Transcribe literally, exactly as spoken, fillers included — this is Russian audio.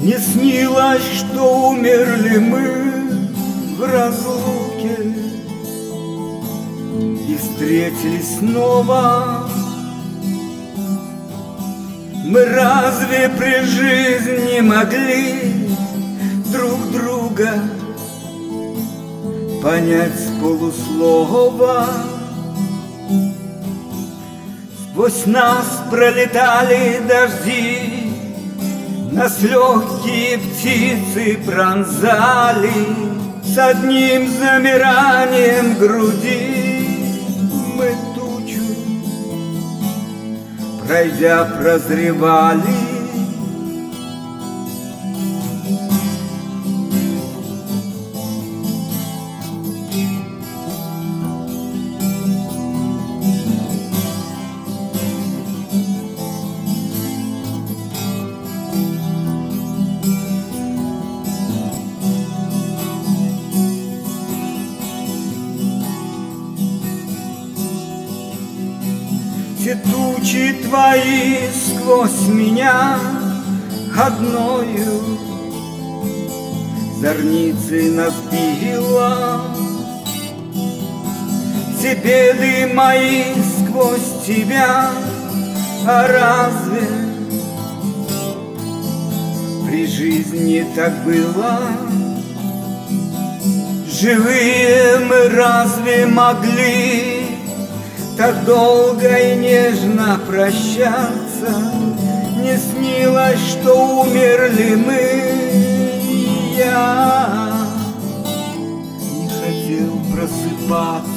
Не снилось, что умерли мы в разлуке и встретились снова. Мы разве при жизни могли друг друга понять с полуслова? Сквозь нас пролетали дожди, нас легкие птицы пронзали, с одним замиранием груди мы тучу, пройдя, прозревали. Все тучи твои сквозь меня одною зорницей нас било, все беды мои сквозь тебя. А разве при жизни так было? Живые мы разве могли так долго и нежно прощаться? Не снилось, что умерли мы. Я не хотел просыпаться.